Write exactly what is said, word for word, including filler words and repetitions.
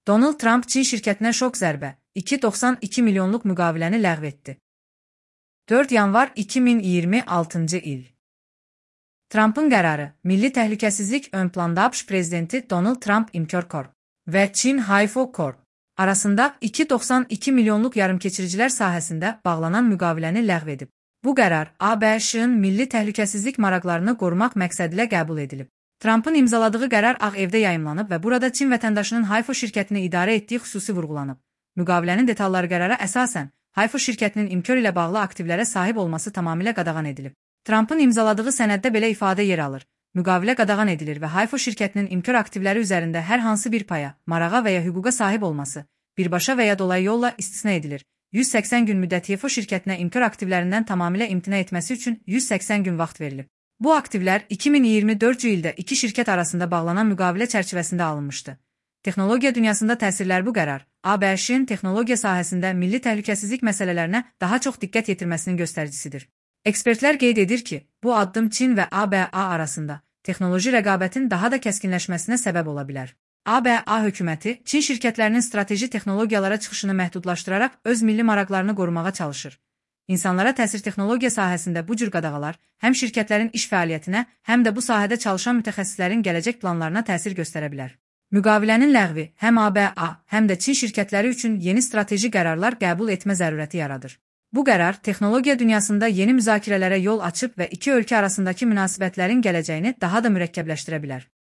Donald Trump Çin şirkətinə şok zərbə, iki nöqtə doxsan iki milyonluq müqaviləni ləğv etdi. dörd yanvar iki min iyirmi altıncı il. Trumpın qərarı, milli təhlükəsizlik ön planda ABŞ prezidenti Donald Trump İmkör Corp və Çin Haifo Corp arasında iki nöqtə doxsan iki milyonluq yarımkeçiricilər sahəsində bağlanan müqaviləni ləğv edib. Bu qərar A B Ş-ın milli təhlükəsizlik maraqlarını qorumaq məqsədilə qəbul edilib. Trumpın imzaladığı qərar Ağ Evdə yayımlanıb və burada Çin vətəndaşının Haifo şirkətini idarə etdiyi xüsusi vurğulanıb. Müqavilənin detalları qərara əsasən Haifo şirkətinin İmkör ilə bağlı aktivlərə sahib olması tamamilə qadağan edilib. Trumpın imzaladığı sənəddə belə ifadə yer alır. Müqavilə qadağan edilir və Haifo şirkətinin İmkör aktivləri üzərində hər hansı bir paya, marağa və ya hüquqa sahib olması birbaşa və ya dolayı yolla istisna edilir. yüz səksən gün müddəti Haifo şirkətinə İmkör aktivlərindən tamamilə imtina etməsi üçün yüz səksən gün vaxt verilib. Bu aktivlər iki min iyirmi dördüncü ildə iki şirkət arasında bağlanan müqavilə çərçivəsində alınmışdı. Texnologiya dünyasında təsirlər bu qərar, A B Ş-in texnologiya sahəsində milli təhlükəsizlik məsələlərinə daha çox diqqət yetirməsinin göstəricisidir. Ekspertlər qeyd edir ki, bu addım Çin və A B A arasında texnoloji rəqabətin daha da kəskinləşməsinə səbəb ola bilər. A B A hökuməti Çin şirkətlərinin strateji texnologiyalara çıxışını məhdudlaşdıraraq öz milli maraqlarını qorumağa çalışır. İnsanlara təsir texnologiya sahəsində bu cür qadağalar həm şirkətlərin iş fəaliyyətinə, həm də bu sahədə çalışan mütəxəssislərin gələcək planlarına təsir göstərə bilər. Müqavilənin ləğvi həm A B A, həm də Çin şirkətləri üçün yeni strateji qərarlar qəbul etmə zərurəti yaradır. Bu qərar texnologiya dünyasında yeni müzakirələrə yol açıb və iki ölkə arasındakı münasibətlərin gələcəyini daha da mürəkkəbləşdirə bilər.